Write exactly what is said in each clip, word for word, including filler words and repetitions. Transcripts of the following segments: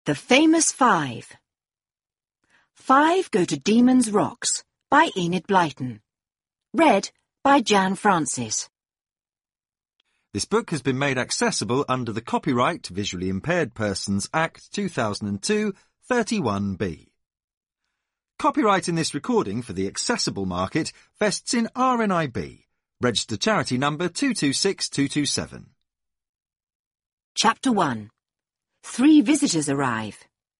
The Famous Five. Five Go to Demon's Rocks by Enid Blyton. Read by Jan Francis. This book has been made accessible under the Copyright Visually Impaired Persons Act two thousand two, thirty-one B. Copyright in this recording for the accessible market vests in R N I B, registered charity number two two six two two seven. Chapter one. Three visitors arrive.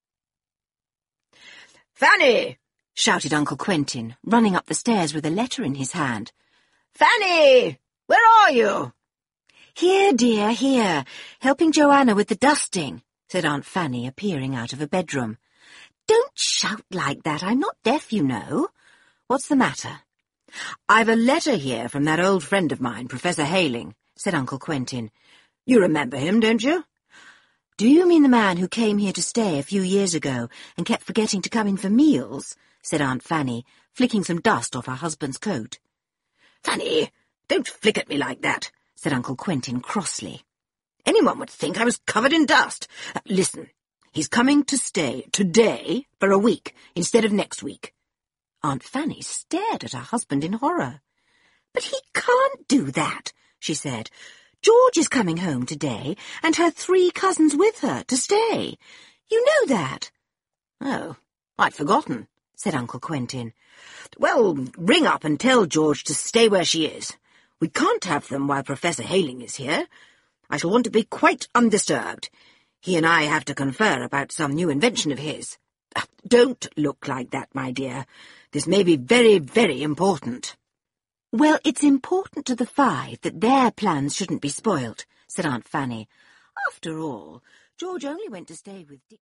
Fanny! Shouted Uncle Quentin, running up the stairs with a letter in his hand. Fanny! Where are you? Here, dear, here, helping Joanna with the dusting, said Aunt Fanny, appearing out of a bedroom. Don't shout like that, I'm not deaf, you know. What's the matter? I've a letter here from that old friend of mine, Professor Hayling, said Uncle Quentin. You remember him, don't you? Do you mean the man who came here to stay a few years ago and kept forgetting to come in for meals? Said Aunt Fanny, flicking some dust off her husband's coat. Fanny, don't flick at me like that, said Uncle Quentin crossly. Anyone would think I was covered in dust. Uh, listen, he's coming to stay today for a week instead of next week. Aunt Fanny stared at her husband in horror. But he can't do that, she said. George is coming home today, and her three cousins with her to stay. You know that. Oh, I'd forgotten, said Uncle Quentin. Well, ring up and tell George to stay where she is. We can't have them while Professor Hayling is here. I shall want to be quite undisturbed. He and I have to confer about some new invention of his. Don't look like that, my dear. This may be very, very important. Well, it's important to the five that their plans shouldn't be spoilt, said Aunt Fanny. After all, George only went to stay with Dick.